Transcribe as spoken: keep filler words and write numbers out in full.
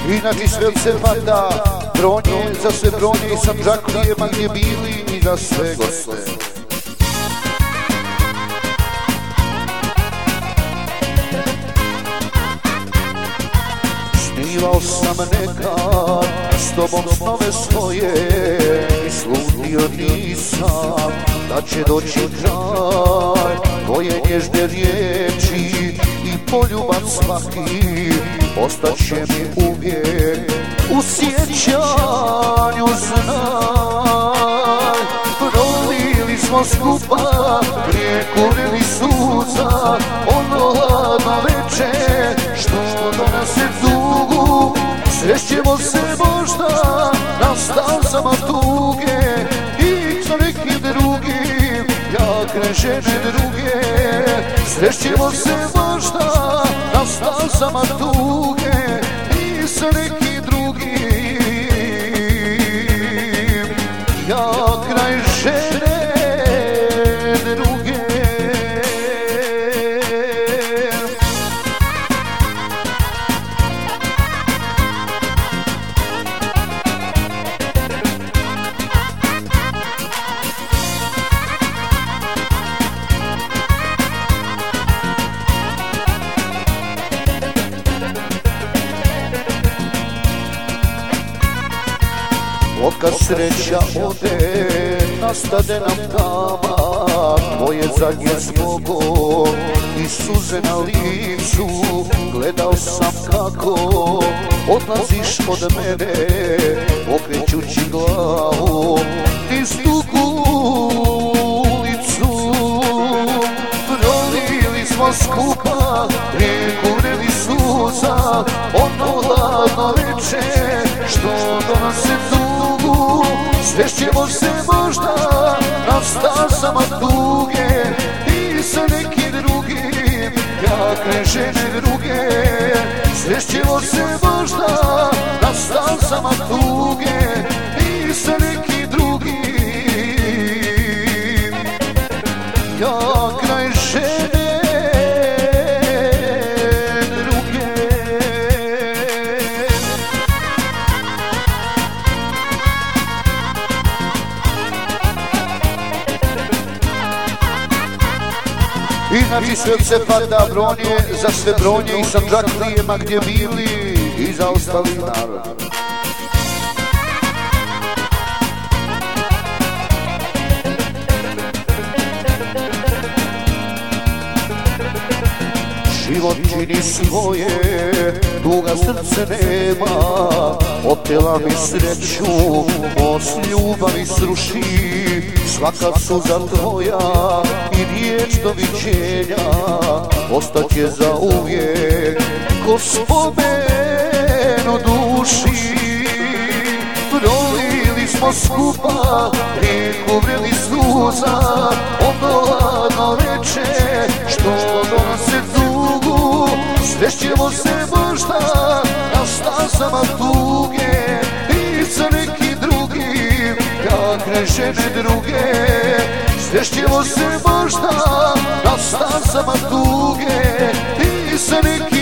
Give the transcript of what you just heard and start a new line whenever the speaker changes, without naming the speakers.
Inači sve se pada bronje, za sve bronje i Sandžaklijema gdje bili i za sve goste. Snivao sam nekad s tobom snove svoje i slutio nisam da će doći kraj tvoje nježne riječi i poljubav svaki ostaće mi uvijek u sjećanju. Znaj, prolili smo skupa rijeku reli suza, ono hladno večer što donese tugu. Srećemo se možda na stavzama tuge i za nekim drugim, ja kraj žene druge. Srećemo se možda na stavzama tuge i za nekim drugim, ja kraj žene druge. Otkad sreća ode, nastade nam tama, tvoje zadnje zbogo i suze na licu. Gledao sam kako odlaziš od mene, okrećući glavu niz dugu ulicu. Prolili smo skupa rijeku reli suza, ono hladno večer što donose tugu. Srećemo se možda na stazama tuge i sa nekim drugim, ja kraj žene druge. Srećemo se možda na stazama tuge i sa nekim drugim, ja kraj žene. Inači sve se pada bronje, za sve bronje i Sandžaklijema gdje bili i za ostali narod. Život čini svoje, tuga srce nema, otela mi sreću, most ljubavi sruši. Svaka suza tvoja i riječ doviđenja ostaće za uvijek ko spomen o duši. Prolili smo skupa rijeku vreli suza, ono hladno večer što donose tugu. Srećemo se možda na stazama tuge i sa nekim drugim, ja kraj žene druge. Srećemo se možda na stazama tuge i sa nekim